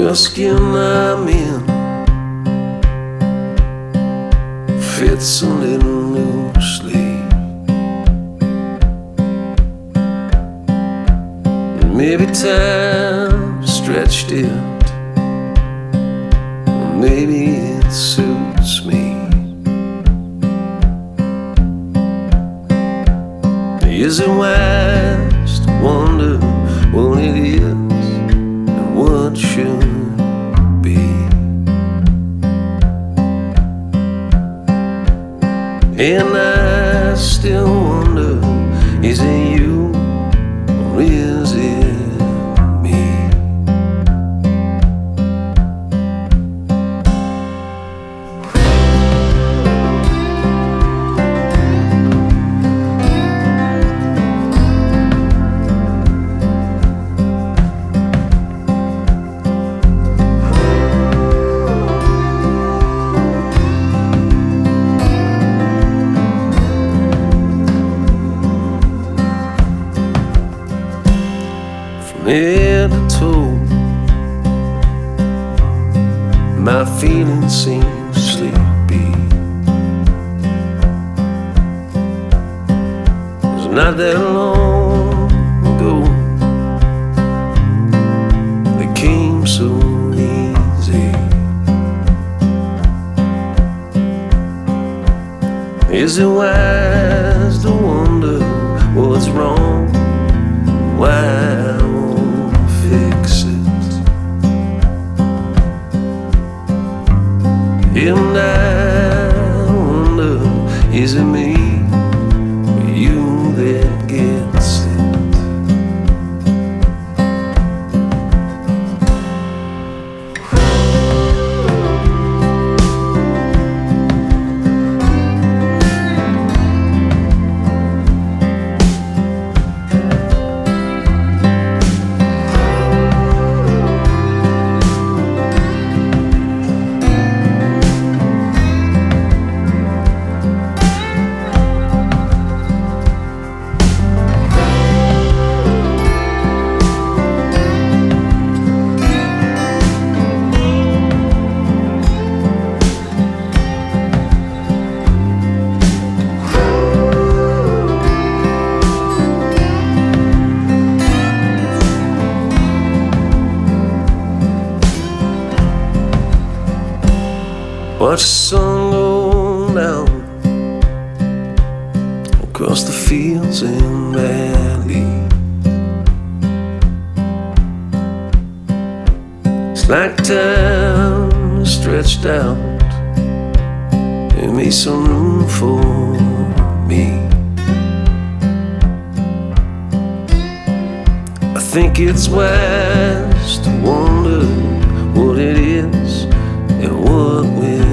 Your skin I'm in fits a little loosely. Maybe time stretched it, maybe it suits me. Is it wise to wonder what it is and what should be? And I still wonder, is it you or is it me? Head to toe, my feelings seem sleepy. It's not that long ago they came so easy. Is it wise to wonder what's wrong? Why fix it? And I wonder, is it me or you that gets it? Watch the sun go down across the fields and valley. It's like time is stretched out and made some room for me. I think it's wise to wonder what it is and what will